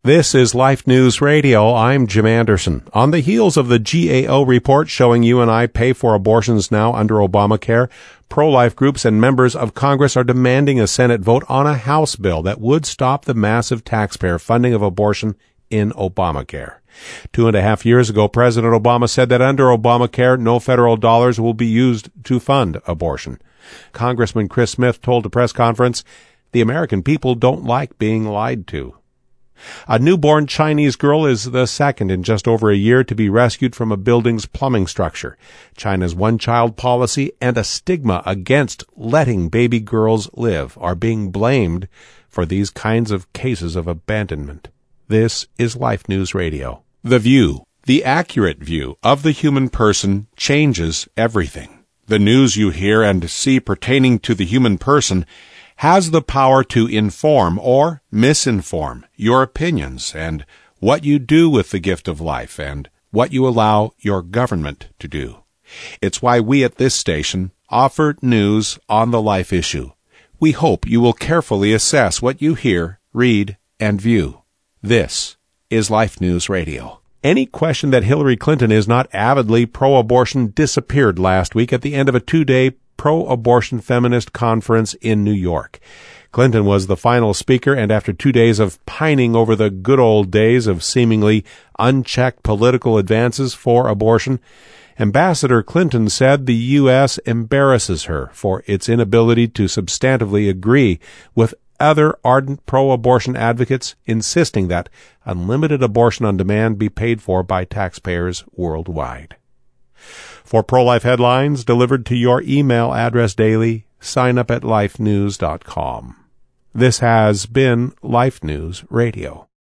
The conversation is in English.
This is Life News Radio. I'm Jim Anderson. On the heels of the GAO report showing you and I pay for abortions now under Obamacare, pro-life groups and members of Congress are demanding a Senate vote on a House bill that would stop the massive taxpayer funding of abortion in Obamacare. 2.5 years ago, President Obama said that under Obamacare, no federal dollars will be used to fund abortion. Congressman Chris Smith told a press conference, "The American people don't like being lied to." A newborn Chinese girl is the second in just over a year to be rescued from a building's plumbing structure. China's one-child policy and a stigma against letting baby girls live are being blamed for these kinds of cases of abandonment. This is Life News Radio. The View, the accurate view of the human person, changes everything. The news you hear and see pertaining to the human person has the power to inform or misinform your opinions and what you do with the gift of life and what you allow your government to do. It's why we at this station offer news on the life issue. We hope you will carefully assess what you hear, read, and view. This is Life News Radio. Any question that Hillary Clinton is not avidly pro-abortion disappeared last week at the end of a 2-day pro-abortion feminist conference in New York. Clinton was the final speaker, and after 2 days of pining over the good old days of seemingly unchecked political advances for abortion, Ambassador Clinton said the U.S. embarrasses her for its inability to substantively agree with other ardent pro-abortion advocates insisting that unlimited abortion on demand be paid for by taxpayers worldwide. For pro-life headlines delivered to your email address daily, sign up at lifenews.com. This has been Life News Radio.